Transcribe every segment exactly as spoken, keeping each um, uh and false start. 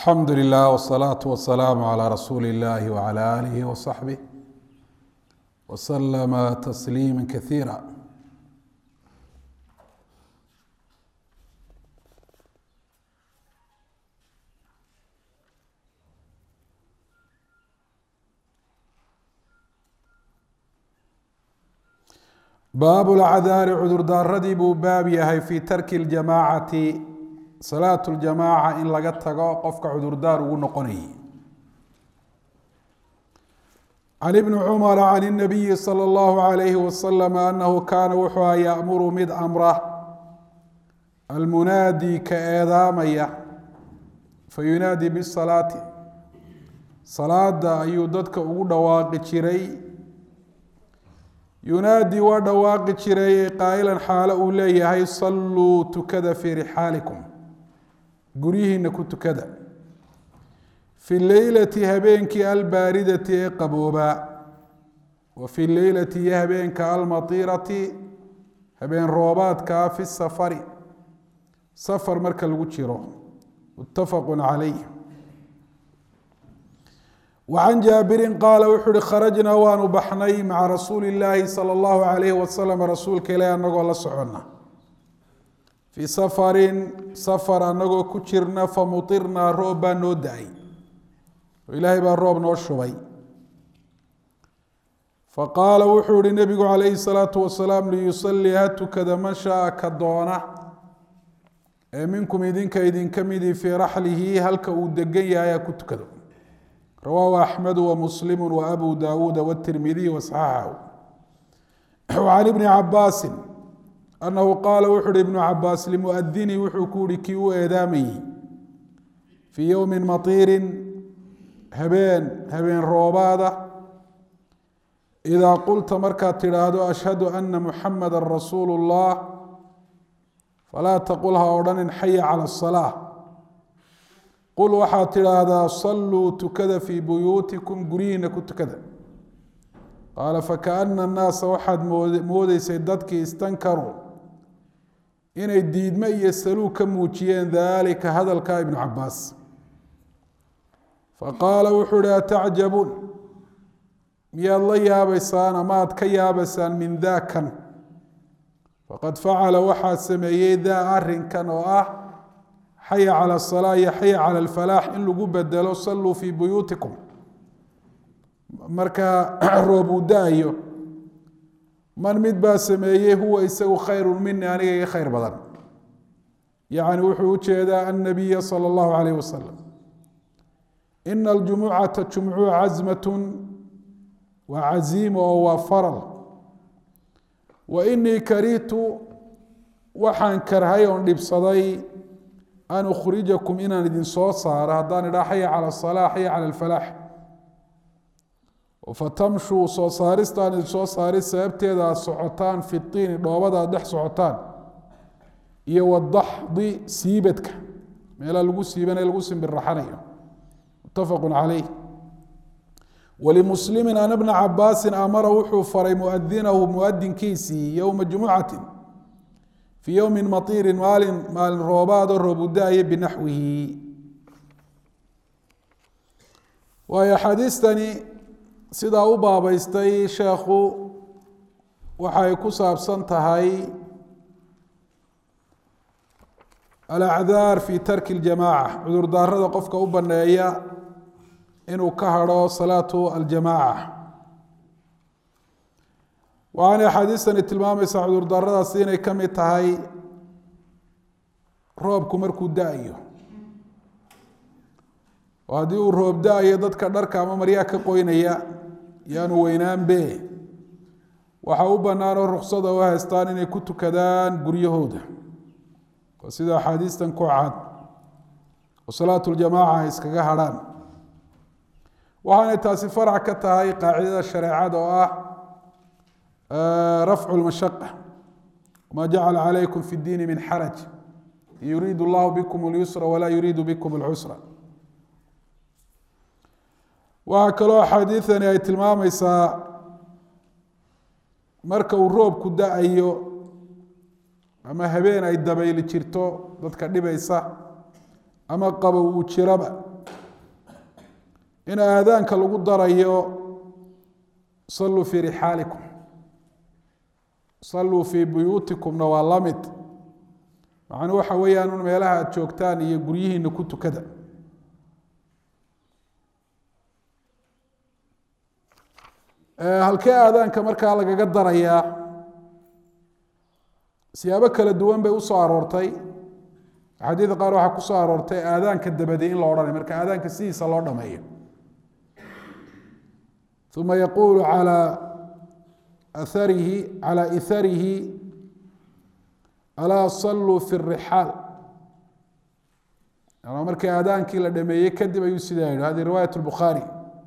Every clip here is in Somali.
الحمد لله والصلاة والسلام على رسول الله وعلى آله وصحبه وسلم تسليما كثيرا. baaب الcdاar cudurdaaradii buu baab yahay fي tarki الجamاcaةi salaaة الجamاعة in laga tago qofka cudurdaar ugu noqonayay. عن بن cmر عن النaبiي slى الlه عlيه وsلم أنhu kaana wuxuu a yأmuru mid amra almunaadi ka eedaamaya fayunaadi bالصalaaةi salaada ayuu dadka ugu dhawaaqi jiray. yunaadi waa dhawaaqi jiray qaa'ilan xaalo uu leeyahay salluu tukada fii rixaalikum guryihiina ku tukada fi leylati habeenkii albaaridati ee qaboobaa wa fi leylati iyo habeenka almatiirati habeen roobaadkaa fi safari safar marka lagu jiro muttafaqu calayh. وعن jaabirin qaala wuxuu uhi kharajnaa waanu baxnay maca rasuuli اllaahi salى اllahu عalayh wasalam rasuulka ilahi anagoo la socona fii safarin safar anagoo ku jirna famutirnaa roob baa noo da-ay oo ilaahay baa roob noo shubay. faqaala wuxuu ihi nebigu calayhi الsalaatu wasalaam liyusalii ha tukada man shaaa ka doona ee minkum idinka idinka midii fii raxlihi halka uu degan yahay ha ku tukado. rawaahu axmedu wamuslimu waabu daawuuda wاtirmidiy wasaxaxahu. وcan ibni cabaasi anahu qaala wuxu uhi ibnu cabaas limuadini wuxuu ku yihi kii u eedaamayey fii yowmi matiirin habeen habeen roobaada idaa qulta markaad tidhaahdo ashhadu ana muxamada rasuulu اllah falaa taqul ha odhanin xaya calى الصalaaة qul waxaad tidhaahdaa salluu tukada fii buyuutikum guryihiina ku tukada. qaala fakaana annaasa waxaad moodeysay dadkii istankaruu inay diidme iyo saluug ka muujiyeen daalika hadalka ibnu cabaas. faqaala wuxuu ihi atacjabuun miyaad la yaabaysaan ama aad ka yaabaysaan min daakan faqad facala waxaa sameeyey daa arrinkan oo ah xaya calى الصalاة iyo xaya calى اlfalaax in lagu bedelo saluu fii buyuutikum marka roob uu da-ayo man mid baa sameeyey huwa isagu khayru mini aniga iga khayr badan. yacni wuxuu ujeedaa annabiya salى اllahu عalayh wasalam. ina aljumucata jumcu casmat waa caziimo oo waa faral. wa inii karihtu waxaan karhay oon dhibsaday an ukhrijakum inaan idin soo saaro haddaan idhaa xaya calى الصalاة xaya calى اlfalaax fatamshuu soo saaristaan idin soo saari sababteeda aad socotaan fi tiini dhoobada aad dhex socotaan iyo wadaxdi siibadka meelaa lagu siibanay lagu simbiraxanayo mutafaqu calayh. walimuslimi an bna cabaasin amara wuxuu faray muadinahu muadinkiisii yowma jumucati fii yowmi matiirin maalin maalin roobaadoo roob u da-aya binaxwihi. waayo axaadiistani sidaa u baabeystay sheekhu waxay ku saabsan tahay alacdaar fi tarki اljamaaca cudurdaarada qofka u baneeya inuu ka hadho salaatu aljamaaca. waxaanay axaadiistani tilmaamaysaa cudurdaaradaasi inay ka mid tahay roobku markuu da-ayo oo haddii uu roob da-ayo dadka dharka ama maryaa ka qoynaya yaanu weynaanbe waxa u bannaan oo ruksada u haystaan inay ku tukadaan guryahooda waa sida axaadiistan ku cad oo salaatu ljamaaca ay iskaga hadhaan. waxaanay taasi farac ka tahay qaacidada shareecada oo ah rafcu lmashaqa wma jacala calaykum fi اdiini min xaraj yuriidu llahu bikum اlyusra walaa yuriidu bikum اlcusra. waxaa kaloo axaadiidani ay tilmaamaysaa marka uu roobku da-ayo ama habeen ay dabayli jirto dadka dhibaysa ama qabow uu jiraba in aadaanka lagu darayo salluu fii rixaalikum salluu fii buyuutikumna waa la mid macnuu waxa weeyaan un meelaha aad joogtaan iyo guryihiina ku tukada halkee aadaanka markaa lagaga darayaa siyaabo kala duwan bay usoo aroortay axaadiida qaar waxaa ku soo aroortay aadaanka dabadi in la odhanay marka aadaanka sidiisa loo dhameeyo uma yaquulu calaa atharihi calaa itharihi alaa salluu fi rixaal markii aadaankii la dhameeyey kadib ayuu sidaa yidhi hadi riwaayat lbukhaari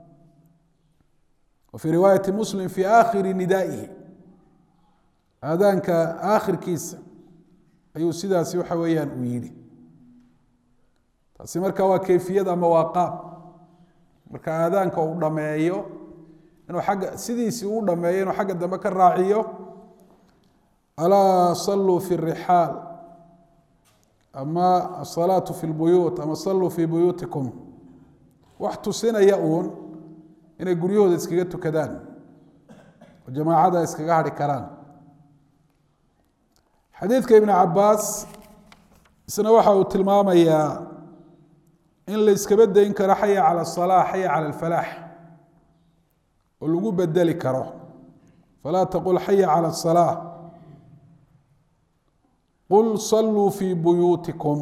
wa fii riwaayati muslim fi aakhiri nidaa'ihi aadaanka aakhirkiisa ayuu sidaasi waxa weeyaan uu yidhi taasi marka waa kayfiyad ama waa qaab marka aadaanka uu dhameeyo inuu agga sidiisii uu dhameeyo inuu xagga dambe ka raaciyo alaa salluu fi rixaal ama asalaatu fi lbuyuut ama salluu fii buyuutikum wax tusinaya uun inay guryahooda iskaga tukadaan oo jamaacada iskaga hadhi karaan xadiidka ibn cabaas isna waxa uu tilmaamayaa in la iskaba dayn karo xaya cala asalaa xaya cala alfalaax oo lagu bedeli karo falaa taqul xaya cala asalaa qul salluu fii buyuutikum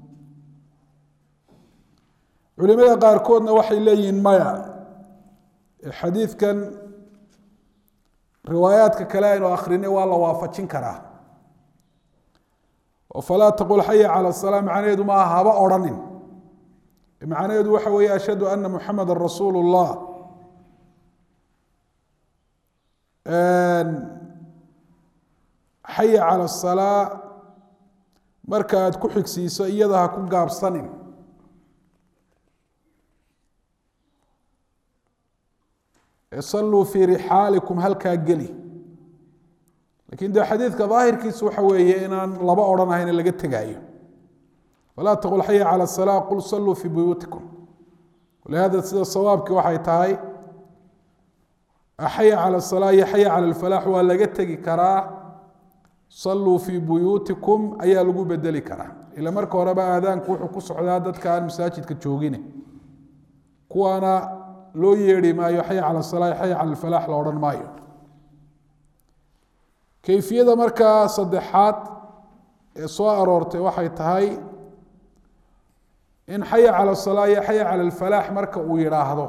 culimada qaarkoodna waxay leeyihiin maya xadiidkan riwaayaadka kale aynu akrinay waa la waafajin karaa oo falaa taqul xaya cala asalaa macnaheedu maaha haba odhanin macnaheedu waxa weeye ashhadu ana muxameda rasuulu llah xaya cala asalaa marka aad ku xigsiiso iyada ha ku gaabsanin salluu fii rixaalikum halkaa geli lakin de xadiidka daahirkiisu waxa weeye inaan laba odhanahayn laga tegaayo walaa taqul xaya cala asalaa qul salluu fii buyuutikum walihada sida sawaabki waxay tahay xaya cala asalaa iyo xaya cala alfalaax waa laga tegi karaa salluu fii buyuutikum ayaa lagu bedeli karaa ila marka horeba aadaanku wuxuu ku socdaa dadka aan masaajidka joogine kuwaana loo yeedhi maayo xaya cala asalaa iyo xaya cala alfalaax la odhan maayo kayfiyada markaa saddexaad ee soo aroortay waxay tahay in xaya cala asalaa iyo xaya cala alfalaax marka uu yidhaahdo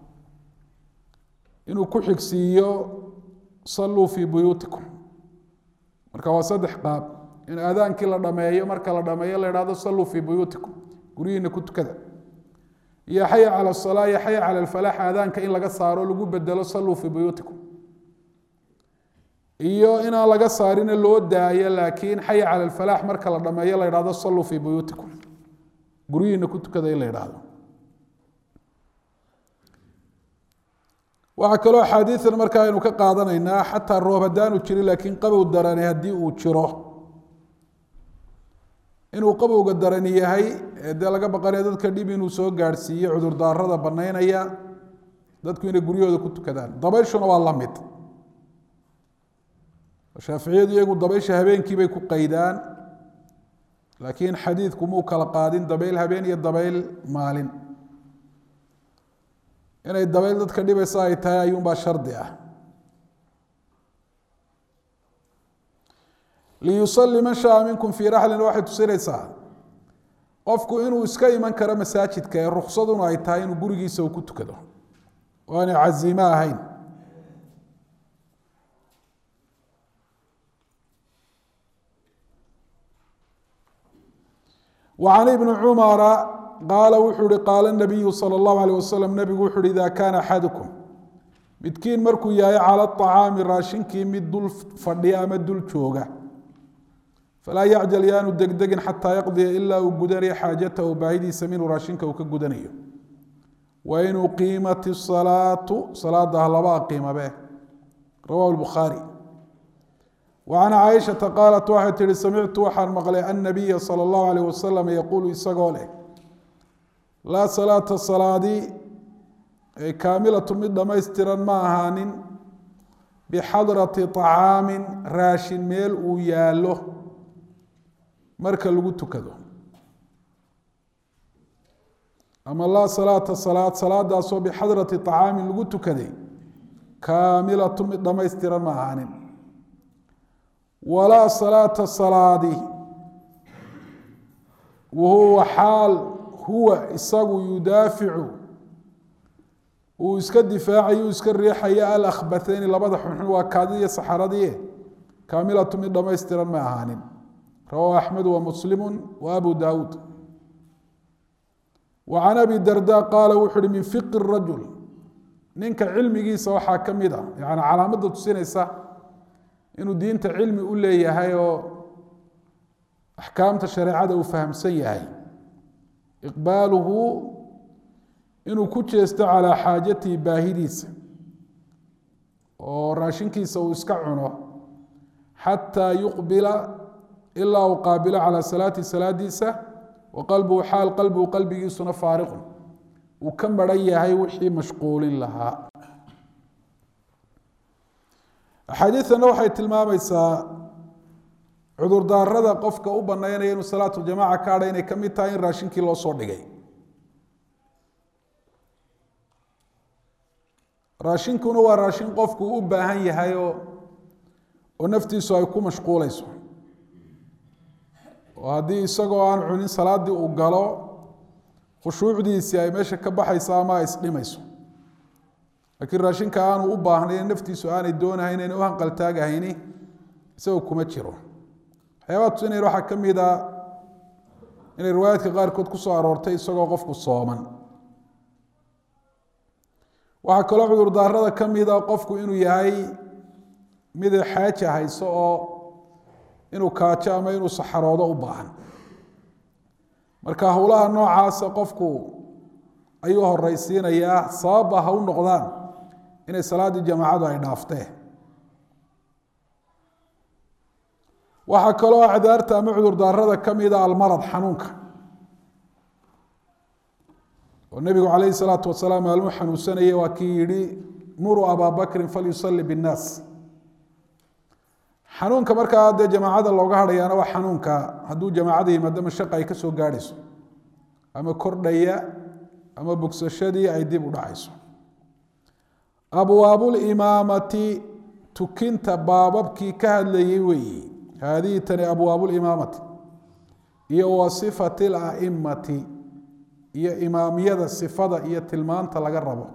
inuu ku xigsiiyo salluu fii buyuutikum marka waa saddex qaab in aadaankii la dhameeyo marka la dhameeyo la idhahdo salluu fii buyuutikum guryihiina ku tukada iyo xaya cala asalaa iyo xaya cala alfalaax aadaanka in laga saaro lagu bedelo salluu fii buyuutikum iyo inaan laga saarina loo daayo laakiin xaya cala alfalaax marka la dhameeyo la idhahdo salluu fii buyuutikum guryihiina ku tukada in la idhaahdo waxaa kaloo axaadiidan markaa aynu ka qaadanaynaa xataa roob haddaanu jirin laakiin qabow darani haddii uu jiro inuu qabowga darani yahay ee dee laga baqanaya dadka dhib inuu soo gaadhsiiyo cudurdaarada banaynaya dadku inay guryahooda ku tukadaan dabayshuna waa la mid shaaficiyadu iyagu dabaysha habeenkii bay ku qaydaan laakiin xadiidku muu kala qaadin dabayl habeen iyo dabayl maalin inay dabayl dadka dhibaysa ay tahay ayuunbaa shardi ah liyusali man shaa minkum fii raxlin waxay tusinaysaa qofku inuu iska iman karo masaajidka ee ruksaduna ay tahay inuu gurigiisa uu ku tukado oo aanay casiimo ahayn وعن بن cمر qاaل wuxuu hi qاaل النبiyu slى الlaه عليه وsلم nebigu wuxu uhi إida kaana أxadكم midkiin markuu yahay calى الطacaami raashinkii mid dul fadhiya ama dul jooga falaa yacjal yaanu degdegin xataa yaqdiya ilaa uu gudanayo xaajatahu baahidiisa minuu raashinka uu ka gudanayo wain uqiimat الصalaatu salaada laba aqiimabe rawahu الbukhaarي وعن cائشhaةa qاaلت waxay tihi samictu waxaan maqlay النabiya slى الlaه عalيه waslم yaquulu isagoo leh laa salaata salaadi ay kaamilatun mid dhamaystiran ma ahaanin bixadrati طacaamin raashin meel uu yaallo marka lagu tukado ama laa salaata salaad salaadaasoo bixadrati طacaamin lagu tukaday kaamilatun mid dhamaystiran ma ahaanin walaa salaata salaadi wahuwa xaal huwa isagu yudaaficu uu iska difaacayo uu iska riixayo alakhbathayni labada xunxun waa kaadidii iyo saxaradii kaamilatu mid dhamaystiran ma ahaanin rawaahu axmed wa muslimu wa abu daawuud wa can abi darda qaala wuxu uhi min fiqi rajul ninka cilmigiisa waxaa ka mid a yani calaamadda tusinaysa inuu diinta cilmi u leeyahay oo axkaamta shareecada uu fahamsan yahay iqbaaluhu inuu ku jeesto calaa xaajatihi baahidiisa oo raashinkiisa uu iska cuno xataa yuqbila ilaa uu qaabilo calaa salaati salaadiisa wa qalbuhu xaal qalbuhu qalbigiisuna faariqun uu ka maran yahay wixii mashquulin lahaa axaadiidana waxay tilmaamaysaa cudurdaarada qofka u banaynaya inuu salaatuljamaca ka hadha inay ka mid tahay in raashinkii loo soo dhigay raashinkuna waa raashin qofku u baahan yahay oo oo naftiisu ay ku mashquulayso oo haddii isagoo aan cunin salaaddii uu galo khushuucdiisii ay meesha ka baxayso ama ay isdhimayso laakiin raashinka aanu u baahnayn naftiisu aanay doonahayn inay u hanqaltaagahayni isagoo kuma jiro waxyaabaha tusinaya waxaa ka mid a inay riwaayaadka qaarkood ku soo aroortay isagoo qofku sooman waxaa kaloo cudurdaarada ka mida qofku inuu yahay mid xaaja hayso oo inuu kaajo ama inuu saxaroodo u baahan marka howlaha noocaasa qofku ayuu horeysiinayaa sababba ha u noqdaan inay salaaddii jamaacadu ay dhaaftee waxaa kaloo acdaarta ama cudurdaarada ka mida almarad xanuunka oo nebigu calayhi salaatu wasalaam maalmuu xanuunsanayay waa kii yihi muruu abaa bakrin falyusalli binnaas xanuunka markaa dee jamaacada looga hadhayaana waa xanuunka hadduu jamaacada yimaado mashaqa ay ka soo gaadhayso ama kordhaya ama bogsashadii ay dib u dhacayso abwaabulimaamati tukinta baababkii ka hadlayay weeyi haadihi tani abwaabulimaamati iyo wa sifati alaimati iyo imaamiyada sifada iyo tilmaanta laga rabo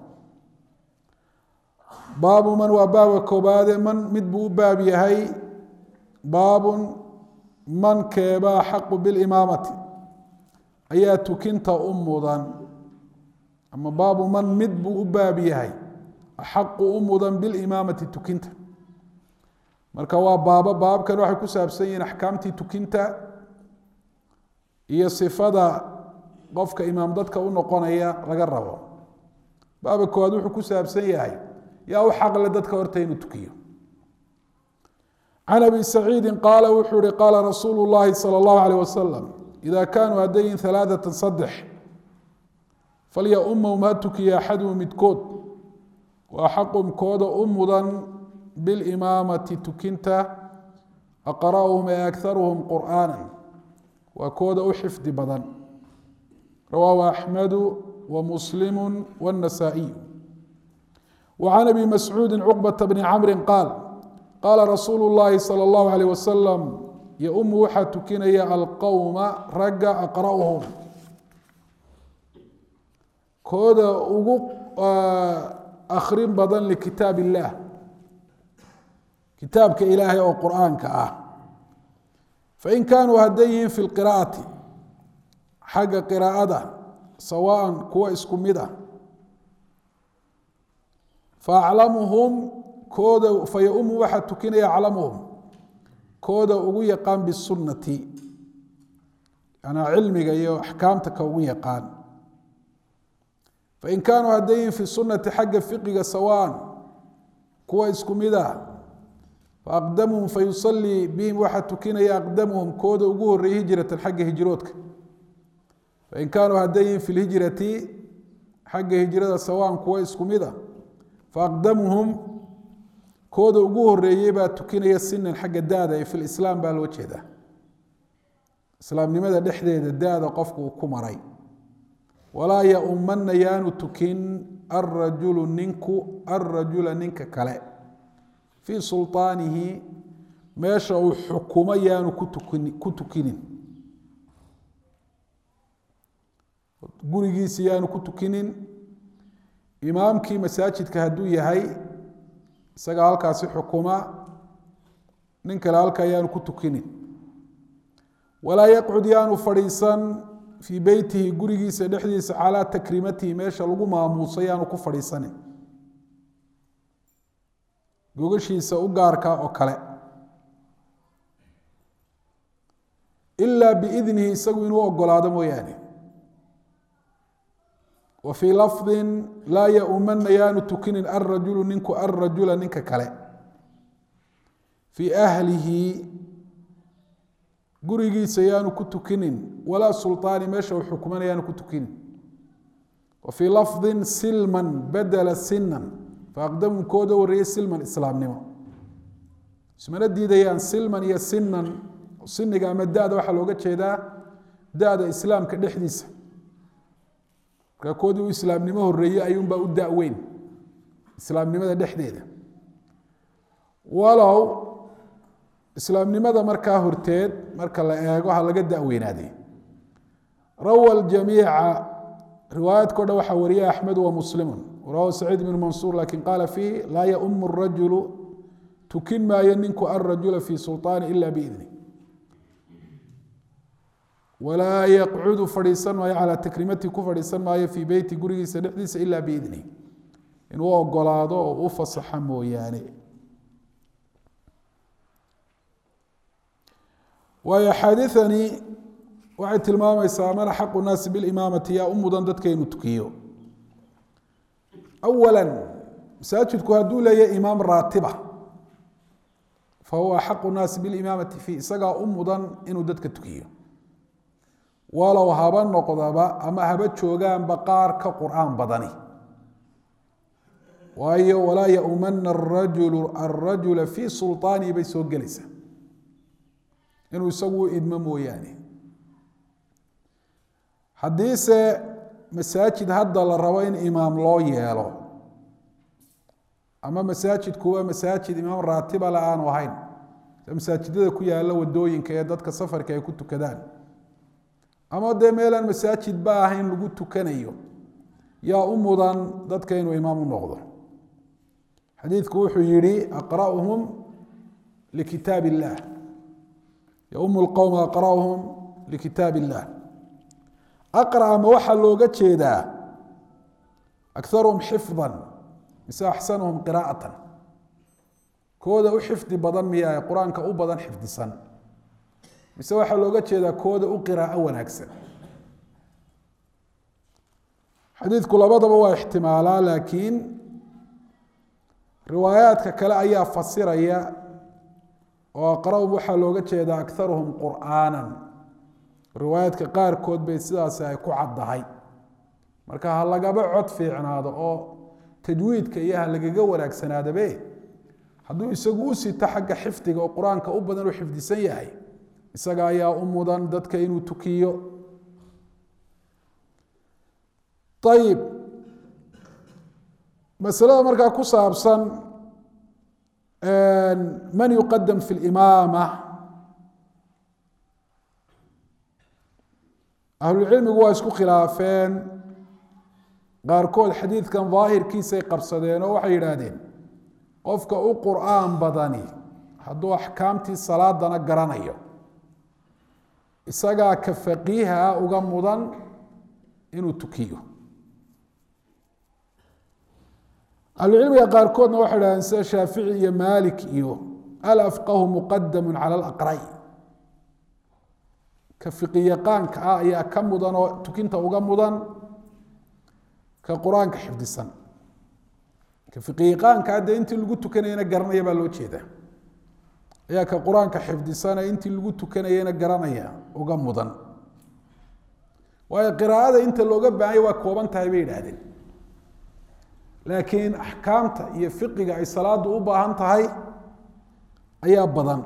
baabu man waa baabka koobaade man mid buu u baab yahay baabun man keebaa xaqu bilimaamati ayaa tukinta u mudan ama baabu man mid buu u baab yahay axaqu u mudan bilimaamati tukinta marka waa baabo baabkan waxay ku saabsan yihiin axkaamtii tukinta iyo sifada qofka imaam dadka u noqonaya laga rabo baaba koowaad wuxuu ku saabsan yahay yaa u xaqle dadka horta inuu tukiyo can abi saciidi qaala wuxuu ihi qaala rasuulu llahi sala allahu alayh wasalam ida kaanuu haddayin alaaatan saddex falya umahum ha tukiya axaduhum midkood waa xaqum kooda u mudan bilimaamati tukinta aqra'uhum ee akharuhum qur'aana waa kooda u xifdi badan rawaahu axmedu wa muslimu wاnnasaa'iyu wa can abi mascuudi cuqbata bni camri qaal qaala rasuulu llahi salى اllahu alayh wasalam yo-umu waxaa tukinaya alqowma ragga aqra'uhum kooda ugu akrin badan likitaab illah kitaabka ilaahay oo qur'aanka ah fain kaanuu hadday yihiin fi lqiraa'ati xagga qiraa'ada sawaan kuwa isku mid ah faaclamuhum kooda faya-umu waxaa tukinaya aclamuhum kooda ugu yaqaan bisunnati yanaa cilmiga iyo axkaamta ka ugu yaqaan fain kaanuu hadday yihiin fi sunnati xagga fiqiga sawaan kuwa isku mid ah faaqdamuhum fayusalii bihim waxaa tukinaya aqdamuhum kooda ugu horeeyey hijratan xagga hijroodka fain kaanuu hadday yihiin fi lhijrati xagga hijrada sawaan kuwa isku mid ah faaqdamuhum kooda ugu horeeyay baa tukinaya sinan xagga daada ee fil islaam baa loo jeedaa islaamnimada dhexdeeda daada qofku ku maray walaa yaumanna yaanu tukin arrajulu ninku arrajula ninka kale fii sulطaanihi meesha uu xukumo yaanu ku tukinin gurigiisa yaanu ku tukinin imaamkii masaajidka hadduu yahay isaga halkaasi xukuma nin kale halkaa yaanu ku tukinin walaa yaqcud yaanu fadhiisan fii beytihi gurigiisa dhexdiisa calaa takrimatihi meesha lagu maamuuso yaanu ku fadhiisanin gogashiisa u gaarka oo kale ilaa biidnihi isagu inuu ogolaado mooyaane wa fii lafdin laa yaumana yaanu tukinin arrajulu ninku arrajula ninka kale fii ahlihi gurigiisa yaanu ku tukinin walaa sulطaani meesha uu xukumana yaanu ku tukinin wa fii lafdin silman badala sinan faaqdamu kooda wareeye silman islaamnimo ismana diidayaan silman iyo sinan siniga ama da-da waxaa looga jeedaa da-da islaamka dhexdiisa markaa koodii u islaamnimo horeeyey ayuunbaa u da-weyn islaamnimada dhexdeeda walow islaamnimada markaa horteed marka la eego ha laga da-weynaaday rawa ljamiica riwaayaadko dhan waxaa wariyay axmed wa muslimu rawahu saciid bn mansuur lakin qaala fiihi laa yaumu rajulu tukin maayo ninku arrajula fii sulطaani ila biidni walaa yaqcudu fadhiisan maayo calaa takrimati ku fadhiisan maayo fii beyti gurigiisa dhexdiisa ila biidni inuu ogolaado oo u fasaxa mooyaane waayo axaadiثani waxay tilmaamaysaa man axaqu الnaasi biاlimaamati yaa u mudan dadka inuu tukiyo awala masaajidku hadduu leeyahy imaam raatiba fahuwa axaqu الnaasi biاlimaamati fi isagaa u mudan inuu dadka tukiyo walow haba noqdaba ama haba joogaanba qaar ka qur'aan badani waayo walaa yaumana arajulu arajula fii sulطaanihi bay soo gelaysaa inuu isagu u idmo mooyaane haddiise masaajid hadda la rabo in imaam loo yeelo ama masaajidkuwa masaajid imaam raatiba la aanu ahayn masaajidada ku yaala wadooyinka ee dadka safarka ay ku tukadaan ama dee meelaan masaajid ba ahayn lagu tukanayo yaa u mudan dadka inuu imaam u noqdo xadiidku wuxuu yihi aqra'uhum likitaab illah yaum lqowm aqra'uhum likitaab illah aqra ma waxaa looga jeedaa akaruhum xifdan mise axsanuhum qiraa'atan kooda u xifdi badan miyaa qur-aanka u badan xifdisan mise waxaa looga jeedaa kooda u qiraa'o wanaagsan xadiidku labadaba waa ixtimaalaa laakiin riwaayaadka kale ayaa fasiraya oo aqra'uhum waxaa looga jeedaa akaruhum qur'aanan riwaayaadka qaarkood bay sidaasi ay ku caddahay marka ha lagaba cod fiicnaado oo tajwiidka iyo ha lagaga wanaagsanaadabe hadduu isagu u sito xagga xifdiga oo qur-aanka u badan u xifdisan yahay isaga ayaa u mudan dadka inuu tukiyo ayib masalada markaa ku saabsan man yuqadam fi limaama ahlucilmigu waa isku khilaafeen qaarkood xadiidkan daahirkiisay qabsadeen oo waxay yidhaahdeen qofka u qur'aan badani hadduu axkaamtii salaadana garanayo isagaa ka faqiiha uga mudan inuu tukiyo ahlucilmiga qaarkoodna waxay idhahdeen sida shaafici iyo maalik iyo alafqahu muqadamu cala alaqra'i ka fiqi yaqaanka ah ayaa ka mudan oo tukinta uga mudan ka qur-aanka xifdisan ka fiqi yaqaanka hadde intii lagu tukanayana garanaya baa loo jeedaa ayaa ka qur-aanka xifdisana intii lagu tukanayana garanaya uga mudan waayo qiraa'ada inta looga baahanya waa kooban tahay bay yidhaahdeen laakiin axkaamta iyo fiqiga ay salaadu u baahan tahay ayaa badan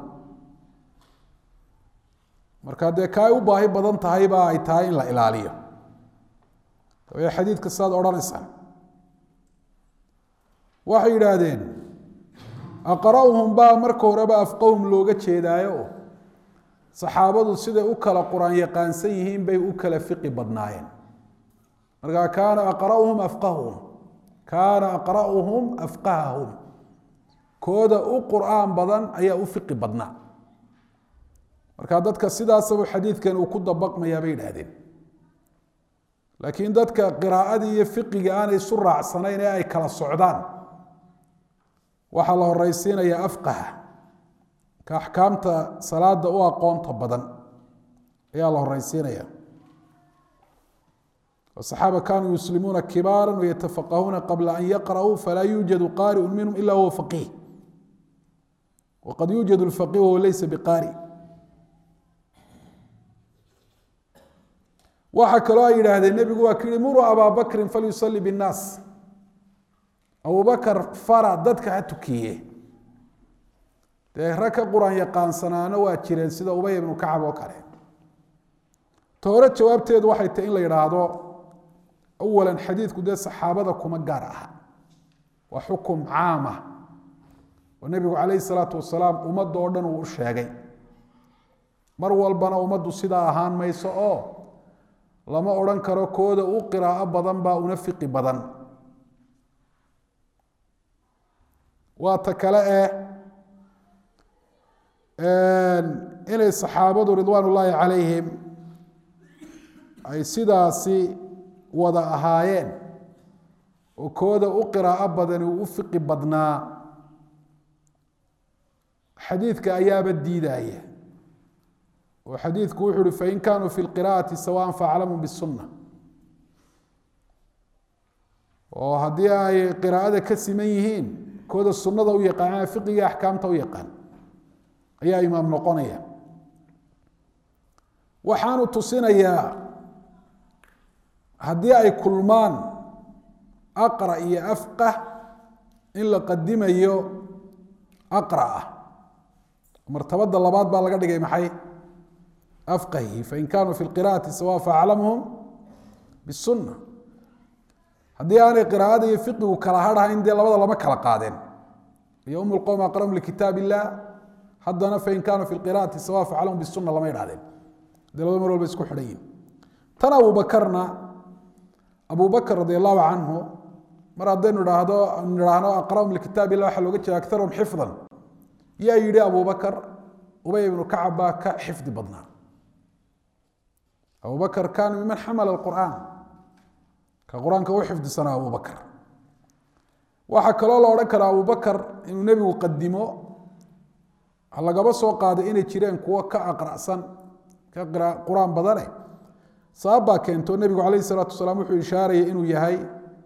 marka dee ka ay u baahi badan tahay baa ay tahay in la ilaaliyo way xadiidka saad odhanaysaa waxay yidhaahdeen aqra'uhum baa marka horeba afqahum looga jeedaayo saxaabadu siday u kala quraan yaqaansan yihiin bay u kala fiqi badnaayeen marka kaana aqra'uhum afqahuhum kaana aqra'uhum afqahahum kooda u qur'aan badan ayaa u fiqi badnaa marka dadka sidaasaba xadiidkan uu ku dabaqmayaa bay yidhaahdeen laakiin dadka qiraa'adii iyo fiqiga aanay isu raacsanayn ee ay kala socdaan waxaa la horeysiinayaa afqaha ka axkaamta salaada u aqoonta badan ayaa la horeysiinaya الصحابة كانوا يسلمون كبارا ويتفقهون قبل أن يقرأوا فلا يوجد قارئ منهم إلا هو فقيه وقد يوجد الفقيه وهو ليس بقارئ وحكى له إلى هذا النبي قال مروا أبا بكر فليصلي بالناس أبو بكر فرع ضدك هتكيه ركع قرآن يقان سنانا واتشيرين سيدا أبي بن كعب وكره تورت جوابتيد waxay tahay in la yiraahdo أولا حديث كده صحابة كما قارها وحكم عامة والنبي عليه الصلاة والسلام أمد أردن وشاقي مروا البنا أمد صدا أهان ما يسأو لما أردن كرو كودة وقراءة بدن با ونفق بدن واتكلاء إن الصحابة رضوان الله عليهم أي سداسي wada ahaayeen oo kooda u qiraa'o badan u fiqi badnaa xadiidka ayaaba diidaya oo xadiidku wuxuu yiri fa in kaanu fi alqiraa'ati sawaan fa'alamu bisunna oo haddii ay qiraa'ada ka siman yihiin kooda sunnada u yaqaan fiqiga ahkaamta u yaqaan ayaa imaam noqonaya waxaanu tusinayaa haddii ay kulmaan aqra iyo afqah in la qadimayo aqra ah martabada labaad baa laga dhigay maxay afqahi fa in kaanu fi alqiraa'ati sawa fa'alamuhum bisunna haddii aanay qiraa'ada iyo fiqigu kala hadhayn dee labada lama kala qaadeen iyo umul qawm aqram likitaab illah haddana fa in kaanu fi alqiraa'ati sawa fa'alamuhum bisunna lama yidhahdeen dee labada mar walba isku xidhayin tan Abu Bakarna أبو بكر رضي الله عنه مرة دين نراهدو نراهنو أقرأهم لكتاب الله وحلو قتش أكثرهم حفظا يا يدي أبو بكر أبي بن كعب كحفظ بدنا أبو بكر كان ممن حمل القرآن كقرآن كهو حفظ سنة أبو بكر وحكى الله ذكر أبو بكر إنه النبي يقدمه على قبص وقاد إن تشيرين كوا كأقرأ سن كأقرأ قرآن بدنه sababaa keento nabigu calayhi salaatu wasalaam wuxuu ishaarayay inuu yahay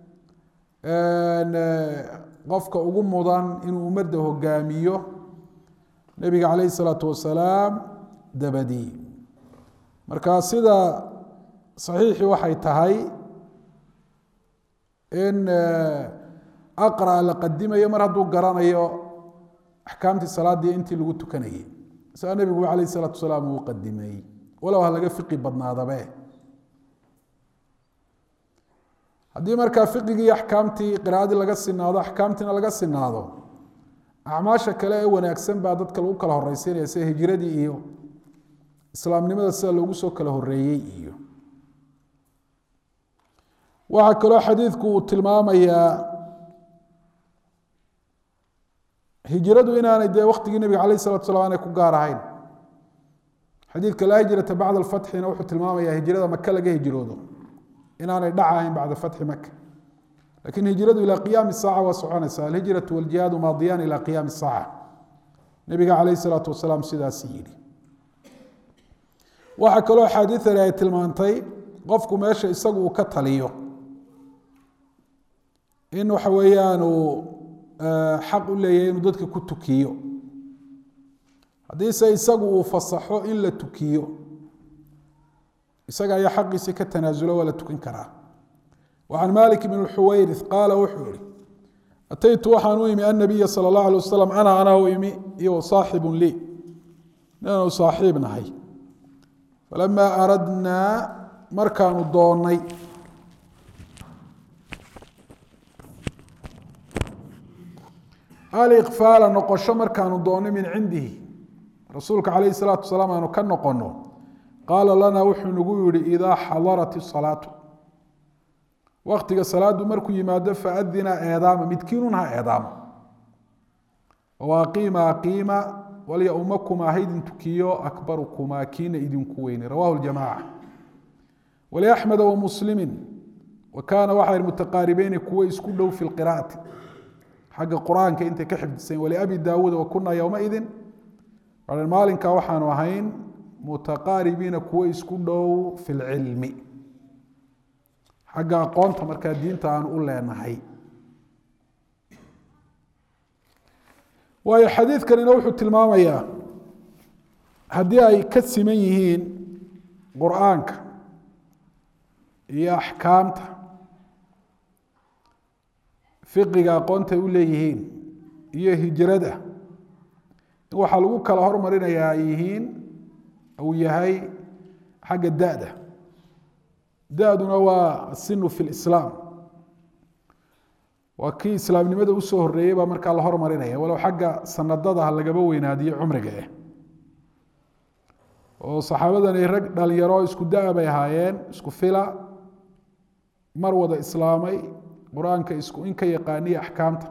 qofka ugu mudan inuu ummadda hogaamiyo nabiga calayhi salaatu wasalaam dabadii marka sida saxiixi waxay tahay in aqra la qadimayo mar hadduu garanayo axkaamtii salaadii intii lagu tukanayay saa nabigu calayhi salaatu wasalaam uu qadimay walow ha laga fiqi badnaadabe haddii markaa fiqigii iyo axkaamtii qiraa'adii laga sinaado axkaamtiina laga sinaado acmaasha kale ee wanaagsan baa dadka lagu kala horeysiinaya sida hijradii iyo islaamnimada sida loogu soo kala horeeyey iyo waxaa kaloo xadiidku uu tilmaamayaa hijradu inaanay dee waktigii nabiga calayh salatu salam aanay ku gaar ahayn xadiidka laa hijrata bacda alfatxina wuxuu tilmaamayaa hijrada maka laga hijroodo inaanay dhacahayn bacda fatxi maka lakin hijradu ilaa qiyaami saaca waa soconaysa alhijratu waljihaadu maadiyaan ilaa qiyaami saaca nabiga calayh salaatu wasalaam sidaas yidhi waxaa kaloo axaadiidani ay tilmaantay qofku meesha isagu uu ka taliyo in waxa weeyaan uu xaq u leeyahay inuu dadka ku tukiyo haddiise isagu uu fasaxo in la tukiyo isaga ayaa xaqiisii ka tanaasulo waa la tukin karaa وعن مالك بن الحويرث قال وحوري ataytu waxaan u imi annabiya sala allahu alay wasalam ana anaa u imi iyo saaxibun lii inaanu saaxiib nahay falamaa aradnaa markaanu doonnay aliqfaala noqosho markaanu doonnay min cindihi rasuulka calayhi salaatu wasalaam aanu ka noqonno qaala lanaa wuxuu nagu yihi idaa xadarat isalaatu waktiga salaadu markuu yimaado faadina eedaama midkiinun ha eedaamo oo aqiima aqiima walyaumakumaa ha idin tukiyo akbarukumaa kiina idinku weyne rawahu ljamaaca waliaxmeda wamuslimin wa kaana waxay mutaqaaribeyni kuwo isku dhow fi lqiraa'ati xagga qur-aanka intay ka xifdisayn waliabi daawuuda wakunaa yowmaidin maalinkaa waxaanu ahayn mutaqaaribiina kuwo isku dhow fi lcilmi xagga aqoonta markaa diinta aan u leenahay waayo xadiidkanina wuxuu tilmaamayaa haddii ay ka siman yihiin qur-aanka iyo axkaamta fiqiga aqoontay u leeyihiin iyo hijrada in waxaa lagu kala hormarinayaa ay yihiin uu yahay xagga da-da da-duna waa asinu fi lislaam waa kii islaamnimada usoo horeeyey baa markaa la hormarinaya walow xagga sanadada ha lagaba weynaadiyo cumriga ah oo saxaabadani rag dhalinyaro isku da- bay ahaayeen isku fila mar wada islaamay qur-aanka isku in ka yaqaaniya axkaamta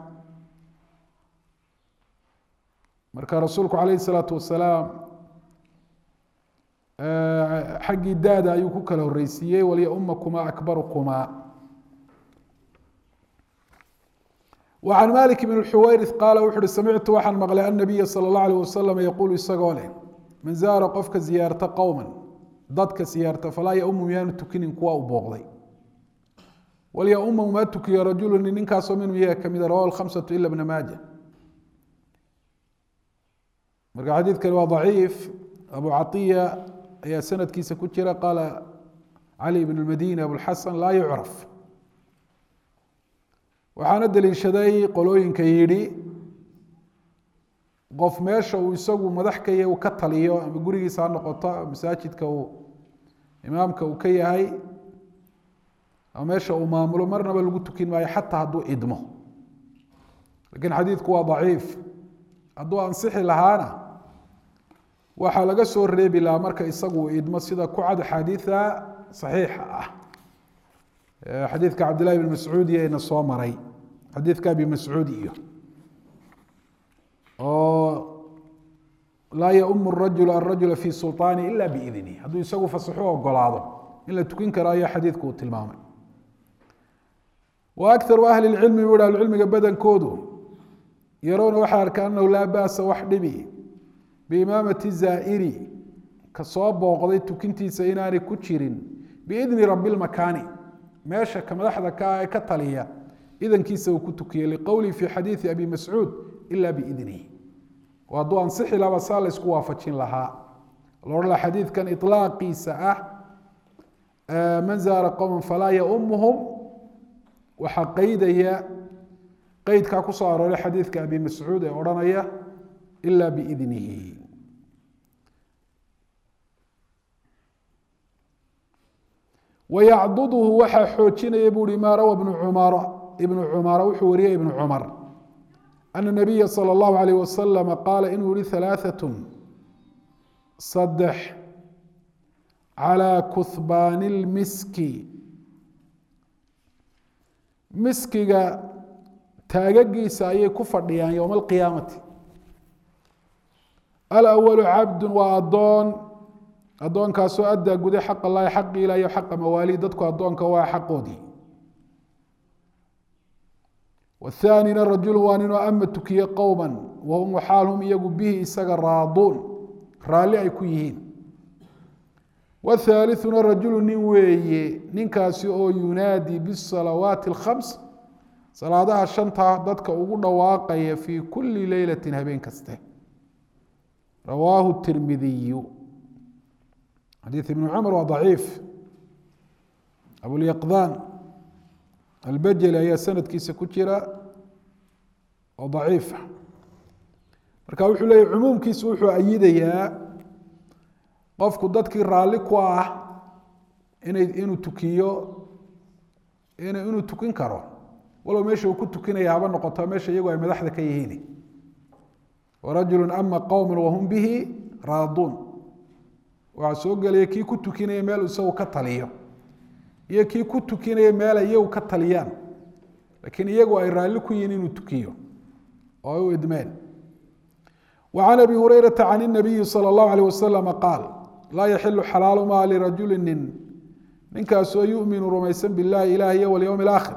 marka rasuulku calayhi salaatu wasalaam xaggii da-da ayuu ku kala horeysiiyey walyaumakumaa akbarukumaa وعن مالك بن الحويرث قال وxu uhi samictu waxaan maqlay النabiya salى الlaه عليه wasalam yaquul isagoo leh man zaara qofka ziyaarta qowma dadka siyaarta falaa yaumu miyaanu tukinin kuwa u booqday walyaumu ma tukiyo rajulu ninkaasoo minhu iyaga kamida rawahu الkhamسaة ila bna maaja marka xadiidkani waa ضaciif abu caطiya ayaa sanadkiisa ku jira qaala cali bn اmadini abuاlxasan laa yucraf waxaana deliishaday qolooyinka yidhi qof meesha uu isagu madax ka yahay uu ka taliyo ama gurigiisa ha noqoto masaajidka uu imaamka uu ka yahay ama meesha uu maamulo marnaba lagu tukin maayo xataa hadduu idmo lakiin xadiidku waa daciif hadduu ansixi lahaana waxaa laga soo reebi lahaa marka isagu uu idmo sida ku cad axaadiida saxiixa ah xadiidka cabdillahi bn mascuud iyo ina soo maray xadiidka abi mascuud iyo oo laa yaumu rajulu arajula fi sulطaani ila biidnih hadduu isagu fasaxu ogolaado in la tukin karo ayaa xadiidku uu tilmaamay wa akaru ahli اlcilmi bu ahlucilmiga badankoodu yarowna waxay arkaan anahu laa ba'sa wax dhibi biimaamati zaa'iri ka soo booqday tukintiisa inaanay ku jirin biidni rabi lmakaani meesha ka madaxda ka ee ka taliya idankiisa uu ku tukiyey liqowlihi fi xadiidi abi mascuud ila biidnihi oo hadduu ansixi lahaba saa la isku waafajin lahaa loodhan laha xadiidkan iطlaaqiisa ah man zaara qowma falaa yaumuhum waxaa qeydaya qeydkaa ku soo arooray xadiidka abi mascuud ee odhanaya ila biidnihi wayacduduhu waxaa xoojinaya bu uhi maa rawa ibnu cumara ibnu cumara wuxuu wariyey ibnu cumar ana nabiya salى اllahu alayh wasalama qaala inuu yihi halaaثatun saddex calىa kuhbaani اlmiski miskiga taagagiisa ayay ku fadhiyaan yowma alqiyaamati alawalu cabdu waa adoon addoonkaasoo addaa guday xaq allahi xaqi ilah iyo xaqa mawaali dadku addoonka waa xaqoodii wathaanina rajulu waa ninoo ama tukiye qowma wahum waxaal hum iyagu bihi isaga raaduun raalli ay ku yihiin wathaalithuna rajulu nin weeye ninkaasi oo yunaadii bisalawaati alkhams salaadaha shanta dadka ugu dhawaaqaya fii kuli leylati habeen kaste rawaahu tirmidiyu xadiid ibn cumar waa daciif abulyaqdaan albajeli ayaa sanadkiisa ku jira oo daciifa marka wuxuu leeyahy cumuumkiisu wuxuu ayidayaa qofku dadkii raalli ku ah inay inuu tukiyo inuu tukin karo walow meesha uu ku tukinaya haba noqoto meesha iyagu ay madaxda ka yihiin warajulu ama qowman wahum bihi raaduun waxaa soo gelaya kii ku tukinaya meel isagu ka taliyo iyo kii ku tukinaya meel iyagu ka taliyaan laakiin iyagu ay raalli ku yihiin inuu tukiyo oo ay u idmeen وعن أبي هريرة عن النبي صلى الله عليه وسلم قال لا يحل حلال ما لرجل ninkaasoo yu'minu rumaysan biاllahi ilaah iyo walyowm اlaakhir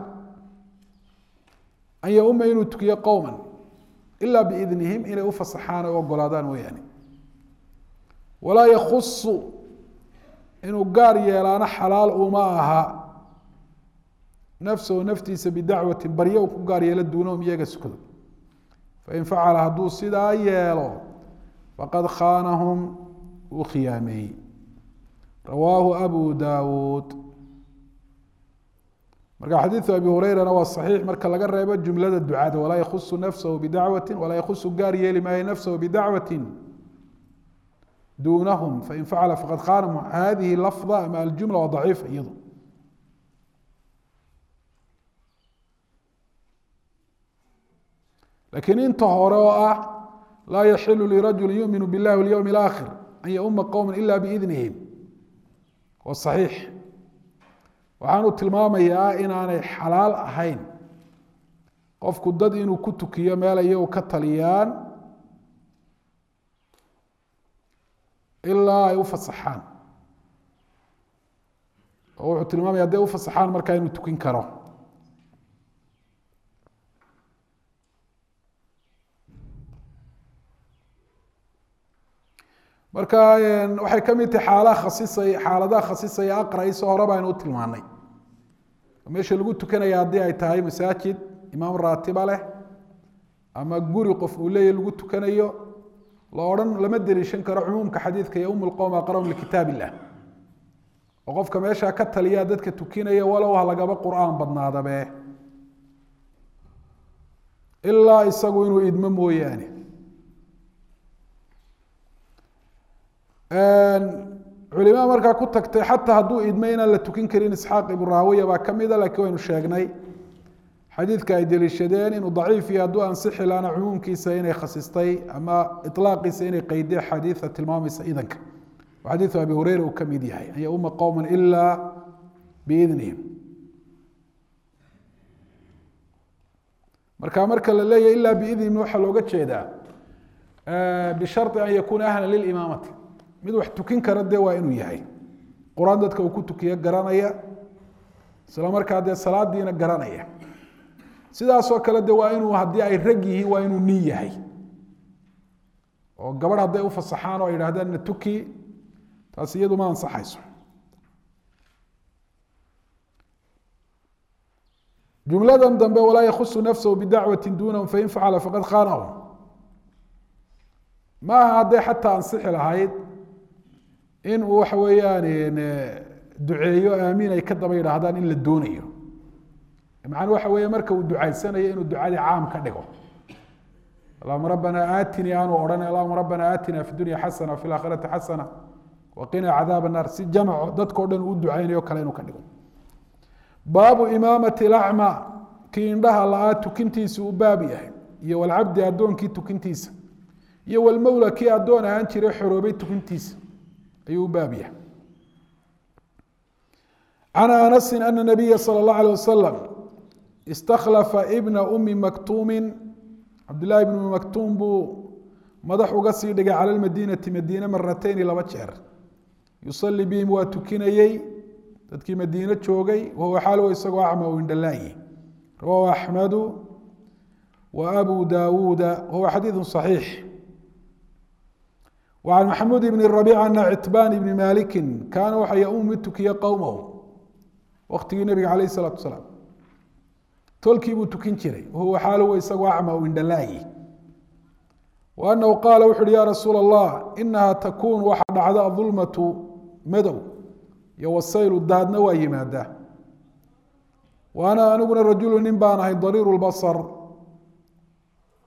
an yauma inuu tukiyo qowma ila biidnihim inay u fasaxaan o ogolaadaan mooyaane walaa yakusu inuu gaar yeelaano xalaal uma aha nafsahu naftiisa bidacwati baryo ku gaar yeelo duunahum iyaga sukado fain facala hadduu sidaa yeelo faqad khaanahum uu khiyaameeyey rawaahu abu dawuud marka xadiiثu abi hureyrana waa صaxiix marka laga reebo jumlada ducada walaa yakusu nafsahu bidacwati walaa yakusu gaar yeeli maayo nafsahu bidacwati duunahum fain facala faqad khaanahum hadihi lafظa ama aljumla waa daciifa iyado lakiin inta hore oo ah laa yaxilu lirajuli yuؤminu biاllahi walyowm اlaakhir an yauma qowma ila biidnihim waa صaxiix waxaanu tilmaamayaa inaanay xalaal ahayn qofku dad inuu ku tukiyo meel iyagu ka taliyaan ilaa ay u fasaxaan oo wuxuu tilmaamaya hadday u fasaxaan markaa inuu tukin karo marka waxay ka mid tahay xaalaha khasisay xaaladaha khasisaya aqrayso hore baynu u tilmaanay meesha lagu tukanaya haddii ay tahay masaajid imaam raatiba leh ama guri qof uu leeyahy lagu tukanayo la odhan lama deliishan karo cumuumka xadiidka ya um lqowm aqrahum likitaab illah oo qofka meeshaa ka taliyaa dadka tukinaya walow ha lagaba qur'aan badnaadabe ilaa isagu inuu idmo mooyaane culimada markaa ku tagtay xataa hadduu idmo inaan la tukin karin isxaaq ibn raawiya baa ka mida laakiin waynu sheegnay xadiidka ay deliishadeen inuu daciif iyo hadduu ansixi laana cumuumkiisa inay khasistay ama iطlaaqiisa inay qeyday xadiida tilmaamaysa idanka oo xadiidu abi hureyra uu ka mid yahay an yauma qowma ilaa biidnihim marka marka la leeyahy ilaa biidnihim waxaa looga jeedaa bishari an yakuuna ahla lilimaamati mid wax tukin kara dee waa inuu yahay qur-aan dadka uu ku tukiyo garanaya isla markaa dee salaadiina garanaya sidaasoo kale de waa inuu haddii ay rag yihiin waa inuu nin yahay oo gabadh hadday u fasaxaan oo ay yidhahdaan na tuki taasi iyadu ma ansaxayso jumladan dambe walaa yakusu nafsahu bidacwati duunahum fain facala faqad khaanahum maaha hadday xataa ansixi lahayd in uu waxa weeyaan duceeyo aamiin ay ka daba yidhaahdaan in la doonayo macnuu waxa weeye marka uu ducaysanayo inuu ducadii caam ka dhigo allahuma rabbana aatinii aanu odhan allahuma rabbana aatina fi dunya xasana fi laakhirati xasana waqina cadaab الnaar si jamco dadkao dhan uu ducaynayo kale inuu ka dhigo baabu imaamati lacma kii indhaha la-aa tukintiisa uu baab yahay iyo walcabdi addoonkii tukintiisa iyo walmowla kii addoon ahaan jiray xoroobay tukintiisa ayuu u baab yahay can anasi ana nabiya salى اllah alيه wasalam istakhlafa ibna umi maktuumin cabdillahi ibn umi maktuum buu madax uga sii dhigay cala lmadiinati madiine maratayni laba jeer yusalii bihim waa tukinayey dadkii madiine joogay wahuwa xaalow isagoo acma u indhalaayi rawahu axmedu wa abu dawuuda wahuwa xadiidu صaxiix وعن محمود بن الربيع أن cتبان بن مالك كاana waxa yum mid tukiye qowmhu waktigii nebiga عalيه الصلاaةu وaسلاaم tolkii buu tukin jiray wahuwa xaalow isagoo acma u indhalaayi وأنhu qaala wuxu uhi ya rasuul الlah inaha takun waxa dhacda aظulmaةu madow iyo wasaylu daadna waa yimaadaa وأna aniguna rajulu nin baan ahay ضariir الbaصر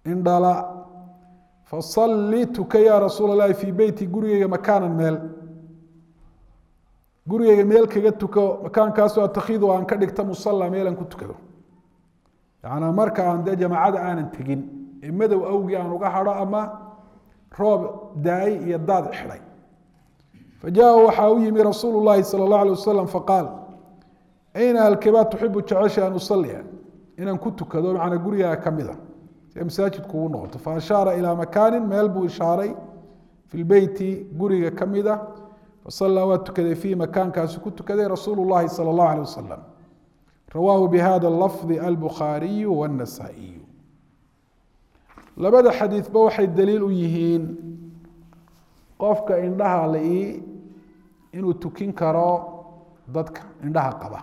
indhala fasalli tuka yaa rasuul allahi fii beyti gurigeyga makaanan meel gurigeyga meel kaga tuko makaankaasoo atakhidu aan ka dhigta musalla meelaan ku tukado yacnaa marka aan dee jamaacada aanan tegin ee madow awgii aan uga hadho ama roob daay iyo daad xidhay fajaa waxaa u yimi rasuulu llahi sala allahu alay wasalam faqaal ayna halkebaa tuxibu jecesha an usalliya inaan ku tukado macnaa gurigaa ka mida si masaajidku ugu noqoto faashaara ilaa makaanin meel buu ishaaray fi lbeyti guriga ka mida fasallaa waa tukaday fiihi makaankaasi ku tukaday rasuulu llahi sala allahu alay wasalam rawaahu bihada lafdi albukhaariyu wاnnasaa'iyu labada xadiidba waxay daliil u yihiin qofka indhaha la-i inuu tukin karo dadka indhaha qaba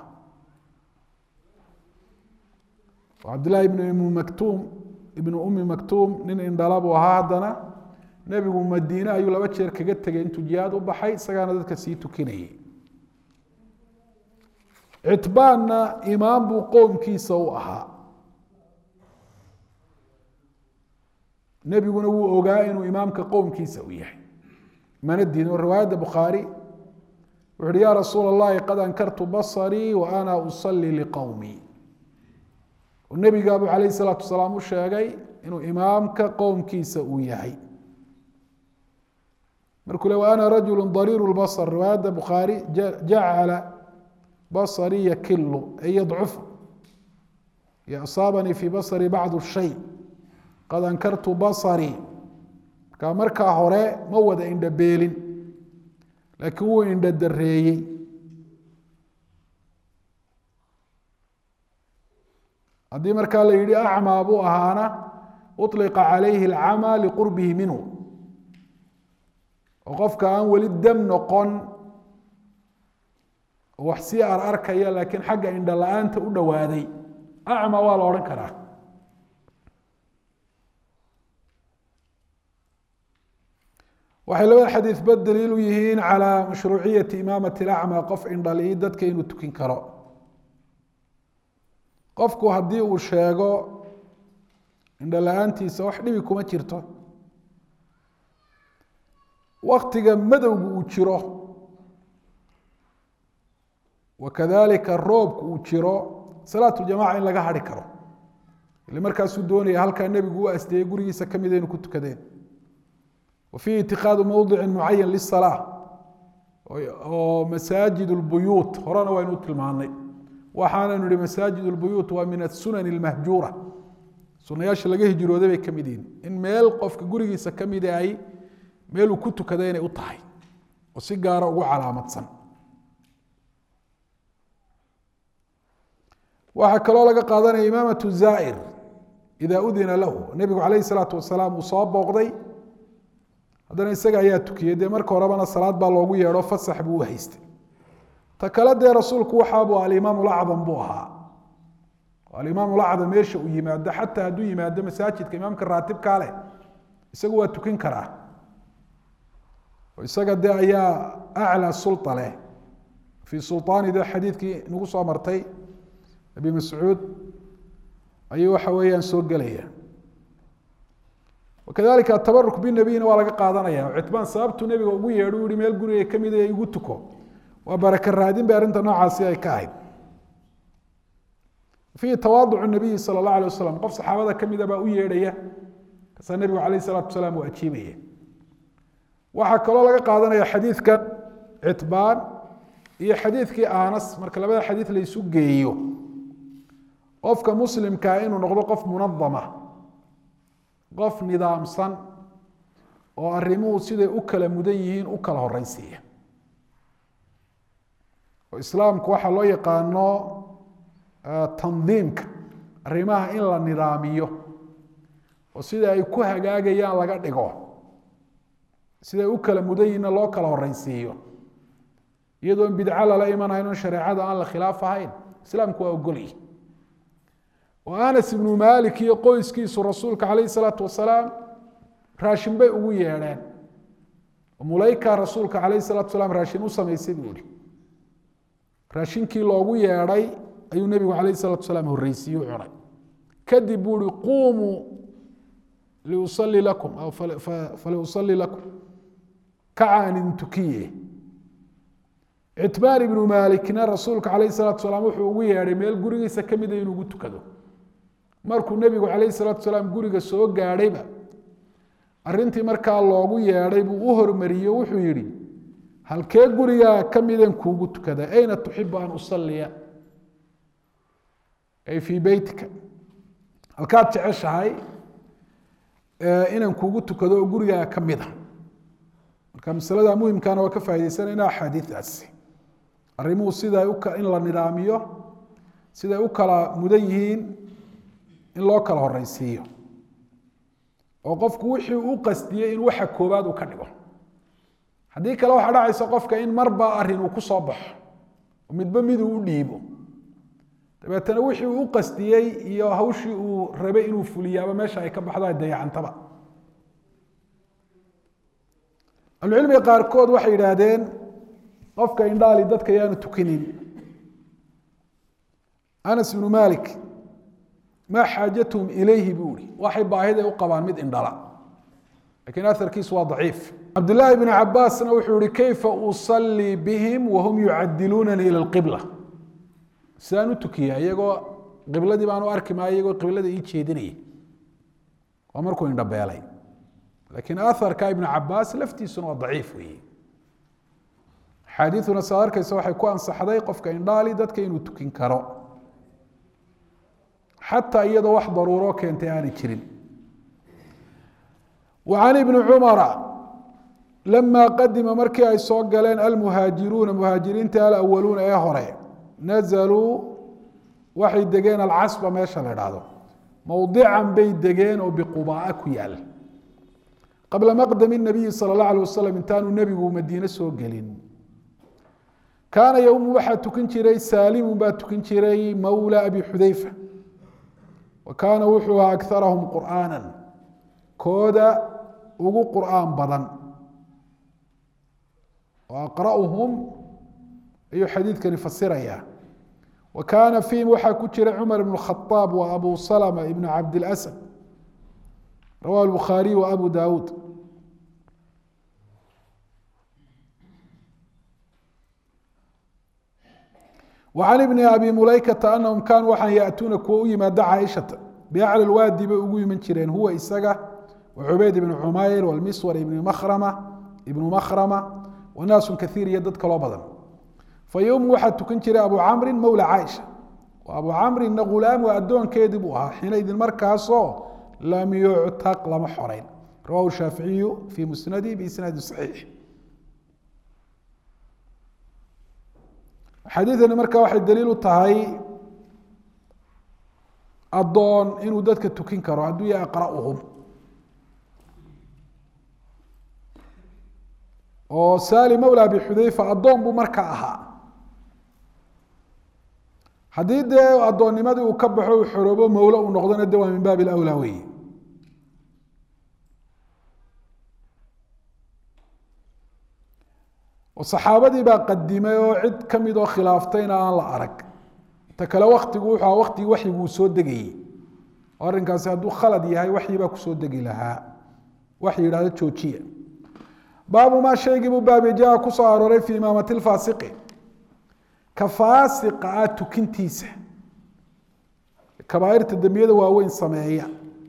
cabdillahi ibn umi maktuum ibnu umi maktuum nin indhala buu ahaa haddana nebigu madiine ayuu laba jeer kaga tegay intuu jihaad u baxay isagaana dadka sii tukinayay citbaanna imaam buu qowmkiisa u ahaa nebiguna wuu ogaa inuu imaamka qowmkiisa u yahay mana diidin riwaayadda bukhaari wuxu uhi yaa rasuula allahi qad ankartu basarii wa ana usalli liqowmii nebigaabuu calayh salaatu wasalaam u sheegay inuu imaamka qowmkiisa uu yahay markuu le wa ana rajulu dariiru lbasar riwaayadda bukhaari jacala basarii yakilu ay yadcufu yo asaabanii fii basarii bacdu shay qad ankartu basarii markaa markaa hore ma wada indha beelin laakiin wuu indha dareeyey haddii markaa la yihi acmaa buu ahaana uطliqa calayhi alcamaa liqurbihi minhu oo qofka aan weli dam noqon wax sii ar arkaya laakiin xagga indha la-aanta u dhowaaday acmaa waa la odhan karaa waxay labada xadiidba daliil u yihiin calaa mashruuciyati imaamati alacmaa qof indhali dadka inuu tukin karo qofku haddii uu sheego indho la-aantiisa wax dhibi kuma jirto waktiga madowga uu jiro wakadalika roobka uu jiro salaatuljamaca in laga hari karo ile markaasuu doonaya halkaa nebigu u asteeyey gurigiisa ka mida inu ku tukadeen wa fiihi itikaadu mowdicin mucayan lisalaa oo masaajid lbuyuut horena waynu u tilmaanay waxaananu ihi masaajid lbuyuut waa min asunan اlmahjuura sunayaasha laga hijrooday bay ka mid yihiin in meel qofka gurigiisa ka mida ay meeluu ku tukada inay u tahay oo si gaara ugu calaamadsan waxaa kaloo laga qaadanaya imaamatu zaa'ir idaa udina lahu nebigu calayh salaatu wasalaam uu soo booqday haddana isaga ayaa tukiyey dee marka horebana salaad baa loogu yeedho fasax buu u haystay ta kale dee rasuulku waxaabuu alimaam lacdam buu ahaa alimaam lacdam meesha uu yimaado xataa hadduu yimaado masaajidka imaamka raatibkaa leh isagu waa tukin karaa oo isaga dee ayaa aclى sulطa leh fii sulطaani de xadiidkii nagu soo martay abi mascuud ayuu waxa weeyaan soo gelaya wakadalika atabaruk binabiyina waa laga qaadanaya citbaan sababtuu nebiga ugu yeedho u yihi meel guriga ka mida igu tuko waa baraka raadin bay arrinta noocaasi ay ka ahayd fiihi tawaaducu nabiyi sala اllah alay wasalam qof saxaabada ka mida baa u yeedhaya kasaa nebigu calayh الsalaatu wasalaam uu ajiibaya waxaa kaloo laga qaadanaya xadiidkan citbaan iyo xadiidkii anas marka labada xadiid la isu geeyo qofka muslimkaa inuu noqdo qof munadama qof nidaamsan oo arrimuhu siday u kala mudan yihiin u kala horeysiiya oo islaamku waxaa loo yaqaano tandiimka arrimaha in la nidaamiyo oo sida ay ku hagaagayaan laga dhigo siday u kala mudan yihiinna loo kala horeysiiyo iyadoon bidco lala imanayn on shareecada aan la khilaaf ahayn islaamku waa ogolyi oo anas ibnu malik iyo qoyskiisu rasuulka calayh salaatu wasalaam raashin bay ugu yeedheen mulayka rasuulka calayh salatu wasalaam raashin u samaysay buu ihi raashinkii loogu yeedhay ayuu nebigu calayh salatu wasalaam horreysiiye u cunay kadib buu ihi quumuu liusalli lakum aw faliusalli lakum kaca in tukiye citbaan ibnu maalikna rasuulka calayhi salaatu wasalaam wuxuu ugu yeedhay meel gurigiisa ka mida inuu ugu tukado markuu nebigu calayhi salaatu wasalaam guriga soo gaadhayba arrintii markaa loogu yeedhay buu u hormariyey wuxuu yidhi halkee gurigaa ka midan kuugu tukada ayna tuxibu an usalliya ay fii beytika halkaad jeceshahay inaan kuugu tukado oo gurigaa ka mida marka masalada muhimkaana waa ka faa'iidaysanayna axaadiidaasi arrimuhu sida in la nidaamiyo siday u kala mudan yihiin in loo kala horeysiiyo oo qofku wixii u qasdiyey in waxa koobaad uu ka dhigo haddii kale waxaa dhacaysa qofka in marba arrin uu ku soo baxo oo midba miduu u dhiibo dabeetana wixii uu u qasdiyey iyo hawshii uu rabay inuu fuliyaaba meesha ay ka baxdo ay dayacantaba ahlucilmiga qaarkood waxay yidhaahdeen qofka indhaali dadka yaanu tukinin anas ibnu malik maa xaajatuhum ilayhi buu ihi waxay baahida u qabaan mid indhala lakiin aharkiisu waa daciif cabdillaahi bni cabaasna wuxuu yihi kayfa usallii bihim wahum yucadiluunani ila lqibla sidaan u tukiya iyagoo qibladii baan u arki maayo iyagoo qiblada ii jeedinaya waa markuu indhabeelay lakiin aharka ibnu cabaas laftiisuna waa daciif weeye axaadiiduna saad arkaysa waxay ku ansaxday qofka indhaali dadka inuu tukin karo xataa iyadoo wax daruuro keentay aanay jirin wa can ibni cumara lama qadima markii ay soo galeen almuhaajiruuna muhaajiriinta alawaluuna ee hore nazaluu waxay degeen alcasba meesha la idhaahdo mowdican bay degeen oo biqubaa ku yaal qabla maqdami nabiyi sala اllah alay wasalam intaanu nebigu madiine soo gelin kaana yowmu waxaa tukin jiray saalimu baa tukin jiray mawla abi xudayfa wa kaana wuxuu ahaa akarahum qur'aana kooda ugu qur'aan badan wa aqra'uhum ayuu xadiidkani fasiraya wa kaana fiihim waxaa ku jira cumar ibn khaaab wa abu salma ibn cabdilasad rawahu bukhaariy wa abu daawuud وعن بن أbي مuلaykةa أنهم kاnuu waxaa yأتuuna kuwa u yimaada caaشhaةa بأعlى الwaadi bay ugu iman jireen huwa isaga وcubayd بن cmayr والmiswr بن mkrmة وnاas kaثيir iyo dad kaloo badan faywm waxaa tukan jiray abu cmri mowlى caaشha abu cmrina gulaam waa adoonkeedii buu ahaa xiinaidin markaasoo lam yuctaq lama xoreyn rawahu الshaaficiyu fي musnadi بisnaadi صaxiix xadiidani markaa waxay daliil u tahay adoon inuu dadka tukin karo hadduu yahay aqra'uhum oo saali mawla abi xudayfa addoon buu markaa ahaa haddii dee addoonnimadii uu ka baxo uu xoroobo mawlo uu noqdona de waa min baabi alawlaa weeye saxaabadii baa qadimay oo cid ka mid oo khilaaftayna aan la arag ta kale waktigu wuxuu aha waktigii waxyiguu soo degayey oo arrinkaasi hadduu khalad yahay waxyi baa kusoo degi lahaa wax yidhahdo joojiya baabu maa shaygii buu baabi jaa ku soo arooray fii imaamati lfaasiqi ka faasiqa ah tukintiisa kabaairta dembiyada waaweyn sameeya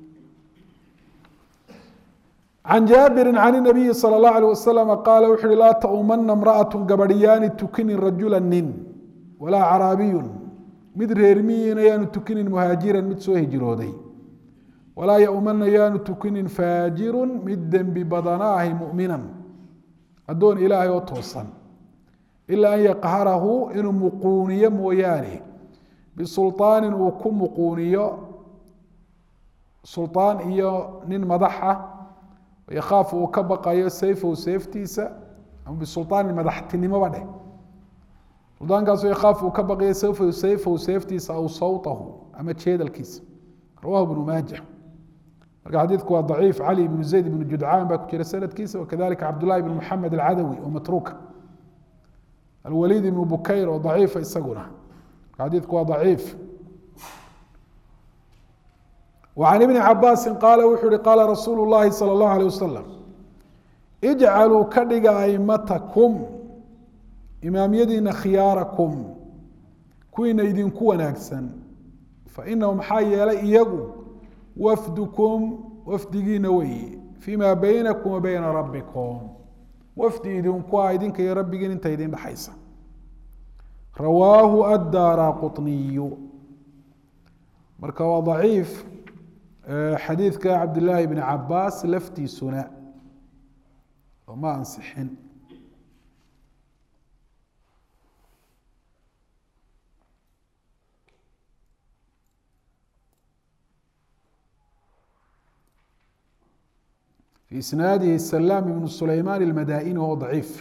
can jaabiri can inabiyi salى اllahu alيه wasalam qaala wuxu uhi laa taumana imra'aة gabadhyaani tukinin rajula nin walaa caraabiyun mid reermiyiina yaanu tukinin muhaajiran mid soo hijrooday walaa yaumana yaanu tukinin faajiru mid dembi badanaahi mu'minan addoon ilaahay oo toosan ilaa an yaqharahu inuu muquuniyo mooyaane bisulطaanin uu ku muquuniyo sulطaan iyo nin madaxa yakaafu uu ka baqayo sayfow seeftiisa ama bisulطaani madaxtinimoba dheh suldaankaasoo yakaafu uu ka baqayo sayfow sayfow seeftiisa aw sawtahu ama jeedalkiisa rawahu ibnu maaja marka xadiidku waa daciif cali ibnu zayd ibnu judcaan baa ku jira sanadkiisa wakadalika cabdullahi ibn moxamed alcadawi oo matruuka alwaliid ibnu bukayr oo daciifa isaguna marka xadiidku waa daciif وعن ابن عباس قال وحوري قال رسول الله صلى الله عليه وسلم اجعلوا كدغ أئمتكم إمام يدين خياركم كوين يدين كون أكسن فإنهم حي إيجو وفدكم وفدقين وي فيما بينكم وبين ربكم وفد يدين كوا يدين كي ربكين انت يدين بحيسة رواه الدارقطني مركوا ضعيف حديث كعبد الله بن عباس لفتي سناء وما أنصحن في إسناده السلام بن سليمان المدائني وهو ضعيف.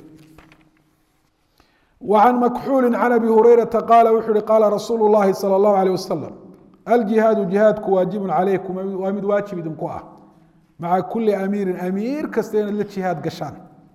وعن مكحول عن أبي هريرة قال وحر قال رسول الله صلى الله عليه وسلم الجهاد جهادك واجب عليكم ومد واجب دنكوه مع كل أمير أمير كستين للجهاد قشان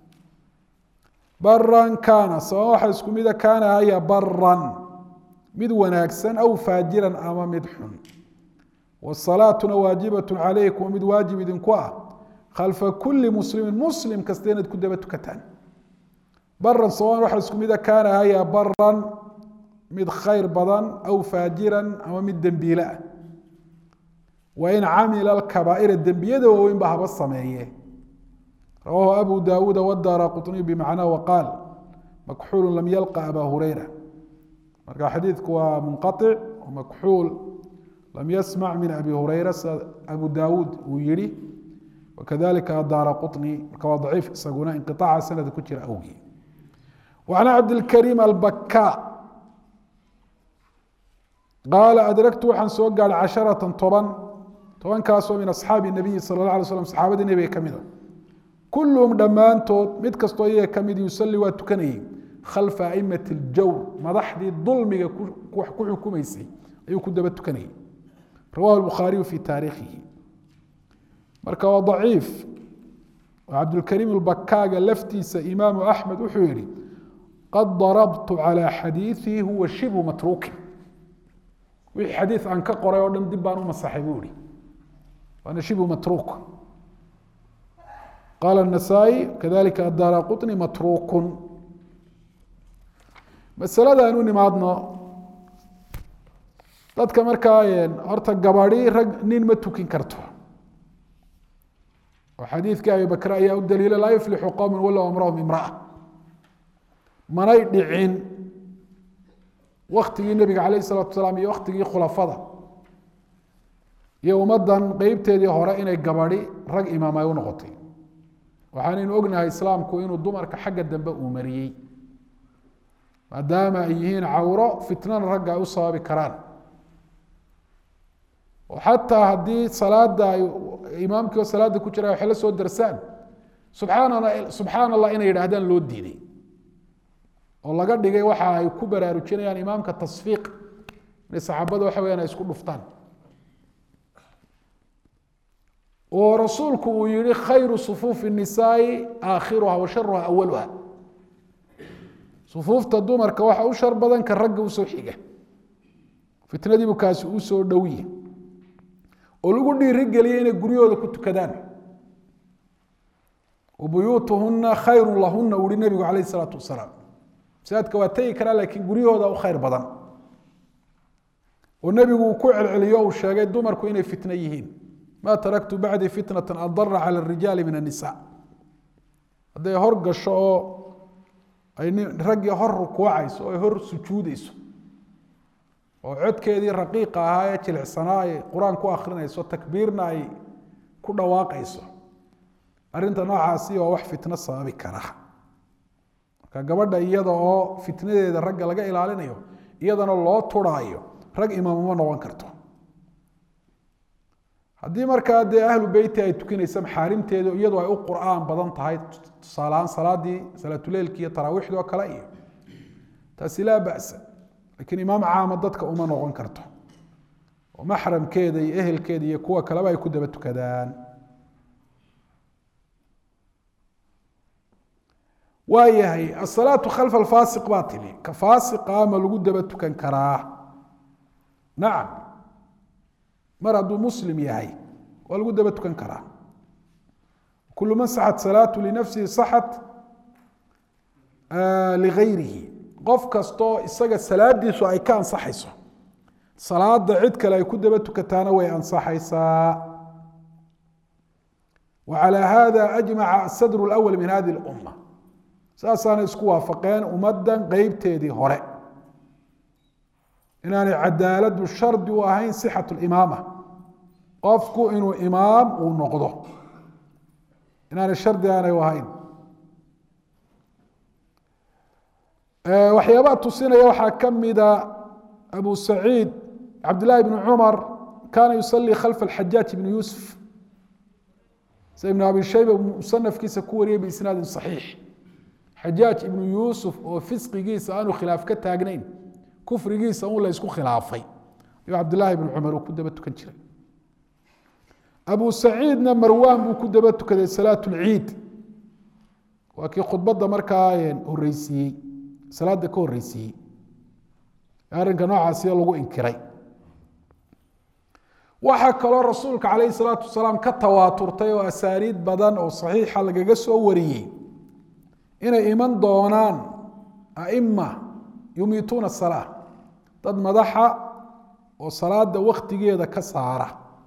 برا كان سواء حسكم إذا كان هيا برا مد وناكسا أو فاجرا أما مدحن والصلاة واجبة عليكم ومد واجب دنكوه خلف كل مسلم مسلم كستين كدبت كتان برا سواء حسكم إذا كان هيا برا مد خير بدن أو فاجرا أو مد دنبيلا وإن عمل الكبائر الدنبية وإن بها الصمعية رواه أبو داود والدارقطني بمعناه وقال مكحول لم يلقى أبا هريرة مرقى حديثك منقطع ومكحول لم يسمع من أبي هريرة أبو داود ويري وكذلك الدارقطني كوا ضعيف سقونا انقطاع سنة كتير أوي. وعن عبد الكريم البكاء قال أدركت وحن سوق على عشرة طبا طبعا كاسوا من أصحاب النبي صلى الله عليه وسلم صحابة النبي كمذا كلهم دمان توت متكستوية كمذ يصلي وتكني خلف أئمة الجور مضحدي الظلم كحكم يسي أيو كدبت تكني رواه البخاري في تاريخه مركوا ضعيف. وعبد الكريم البكاء لفتيس إمام أحمد وحويري قد ضربت على حديثي هو شبه متروك وحديث عن كقرى ودن دبان ومصاحبوري وأنا شبه متروك. قال النسائي كذلك الدارقطني متروك. مسألة أنوني معدنا dadka markaa horta gabadhi rag nin ma tukin karto oo xadiidka Abu Bakr ayaa u daliila la yuflihu qawmun wala amrahum imra'a manay dhicin waqtigii nabiga kaleey salaatu wasalaam iyo waqtigii khulafada iyo umadan qeybteedii hore inay gabadhi rag imaamay u noqotay waxaan ognahay islaamku inuu dumarka xagga dambe uu mariyay maadaama ay yihiin cawro fitnan ragga u sababi karaan وحتى هذه صلاة إمامك وصلاة كجرا وحلا سود درسان سبحان الله سبحان الله إن يرهدان لود ديني والله قد جاي واحد يكبر يرجعني يعني إمامك التصفيق للصحابة وحوي أنا يسكون فطان ورسولك يري خير صفوف النساء آخرها وشرها أولها صفوف تدومر كواحد وشر بدن كالرج وسوحيجة فتنة دي بكاس وسو دوية ولقوا لي رجالي إن جريوا كنت كدان وبيوتهن خير لهن وللنبي عليه الصلاة والسلام سيد كواتي كلا لكن جريوا ده خير بدن والنبي وكوع العليا والشاقات دمر كوين فتنيهين ما تركت بعد فتنة أضر على الرجال من النساء هذا يهرج الشو أي رجع هر كوعيس أو هر سجوديس وعد كذي رقيقة هاي تلع صناعي قرآن كو آخرنا يسوى تكبيرنا أي كل واقع يسوى أرنت نوع عاسية ووح فتنة صابي كراها كقبضة إيادا أو فتنة إذا رجع لقى إلى علينا يو إيادا الله ترايو رجع إمام ما نوان كرتو هذه مركز دي أهل بيتي أي تكين يسمى حارم تيدو إيادا أي قرآن بدن تهاي صلاة صلاة دي صلاة الليل كي تراويح دو كلاي تسلا بأس لكن إمام عام ضدك أما نوان كرتو ومحرم كيدي أهل كيدي يكوى كلابا يكود بتو كدان وهي الصلاة خلف الفاسق باطلة كفاسق عمل قد بتو كان كراه نعم mar hadduu muslim yahay waa lagu daba tukan karaa kulu man saxat salaatu linafsihi saxat ligayrihi qof kastoo isaga salaadiisu ay ka ansaxayso salaada cid kale ay ku daba tukataana way ansaxaysaa وعلى هذا أجمع الصدر الأول من هذه الأمة ساسانا isku waafaqeen ummadan qeybteedii hore inaanay cadaaladu shardi u ahayn sixatu limaama qofku inuu imaam uu noqdo inaanay shardi aanay u ahayn waxyaabaha tusinaya waxaa ka mida abu saciid cabdillaahi bn cumar kaana yusalii khalfa alxajaaj ibni yuusuf sida ibn abi shayba musanafkiisa ku wariyay biisnaadin saxiix xajaaj ibnu yuusuf oo fisqigiisa aanu khilaaf ka taagnayn kufrigiisa un la isku khilaafay ayuu cabdillaahi ibn cumar uu ku daba tukan jiray abu saciidna marwaan buu ku daba tukaday salaat lciid waa kii khudbadda markaa horeysiiyey salaada ka horeysiiyey arrinka noocaasiyo lagu inkiray waxaa kaloo rasuulka calayhi salaatu wasalaam ka tawaaturtay oo asaaniid badan oo saxiixa lagaga soo wariyey inay iman doonaan aima yumiituuna salaa dad madaxa oo salaada waktigeeda ka saara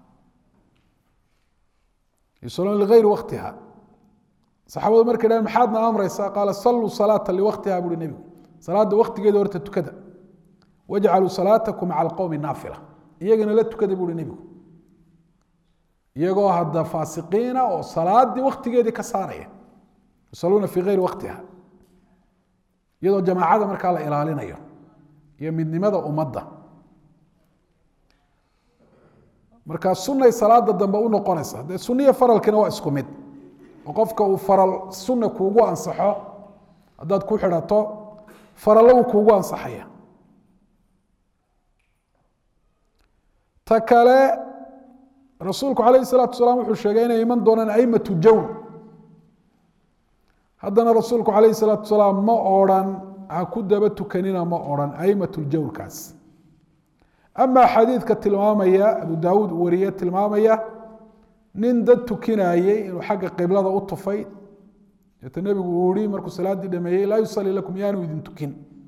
yusaluuna ligayri waktiha saxaabadu markay dhahan maxaadna amraysaa qaala salluu salaata liwaktiha buuhi nebigu salaada waktigeeda horta tukada wajcaluu salaatakum maca alqowmi naafila iyagana la tukada buuhi nebigu iyagoo hadda faasiqiina oo salaadii waktigeedii ka saaraya yusaluuna fii gayri waktiha iyadoo jamaacada markaa la ilaalinayo iyo midnimada ummadda markaa sunay salaada dambe u noqonaysa dee suniya faralkiina waa isku mid oo qofka uu faral sunna kuugu ansaxo haddaad ku xidhato farallo uu kuugu ansaxaya ta kale rasuulku calayhi salaatu wasalaam wuxuu sheegay inay iman doonaan aimatu jawr haddana rasuulku calayhi salaatu wasalaam ma odrhan ha ku daba tukanina ma odrhan aimatu ljawrkaas amaa xadiidka tilmaamaya abu daawuud uu wariye tilmaamaya nin dad tukinayey inuu xagga qiblada u tufay deeta nebigu uu yihi markuu salaaddii dhameeyey laa yusalii lakum yaanu idin tukin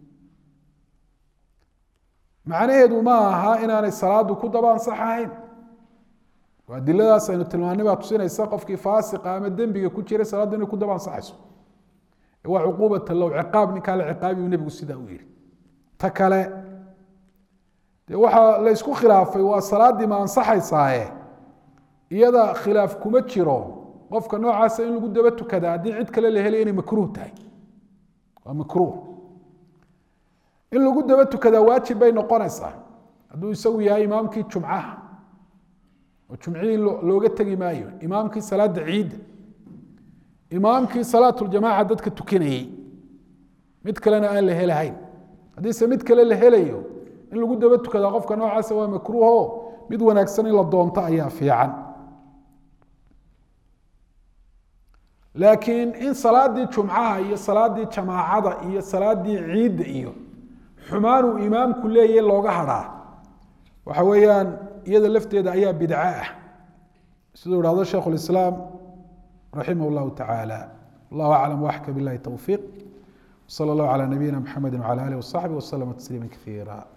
macnaheedu ma aha inaanay salaadu ku daba ansax ahayn adiladaas aynu tilmaanay baa tusinaysa qofkii faasiqa ama dembiga ku jiray salaaddu inay ku daba ansaxayso waa cuquubata low ciqaab ninkaa la ciqaabiyu nebigu sidaa u yihi ta kale dee waxaa la ysku khilaafay waa salaaddii ma ansaxaysaaye iyada khilaaf kuma jiro qofka noocaasa in lagu daba tukada haddii cid kale la helay inay makruuh tahay waa makruuh in lagu daba tukadaa waajib bay noqonaysaa hadduu isagu yahay imaamkii jumcaha oo jumcihii looga tegi maayo imaamkii salaada ciidda imaamkii salaatuljamaaca dadka tukanayey mid kalena aan la helahayn haddiise mid kale la helayo in lagu daba tukadaa qofka noocaasa waa makruuho mid wanaagsan in la doonto ayaa fiican laakiin in salaadii jumcaha iyo salaadii jamaacada iyo salaadii ciidda iyo xumaanuu imaamku leeyahy looga hadhaa waxa weeyaan iyada lafteeda ayaa bidco ah siduu ihahdo sheikh اlislaam raximah اllahu tacaala wallahu aclam waxka bilahi towfiiq wsala اllahu calى nabiyina mxamedi wcalى alih waصaxbi waslama tasliima kaiira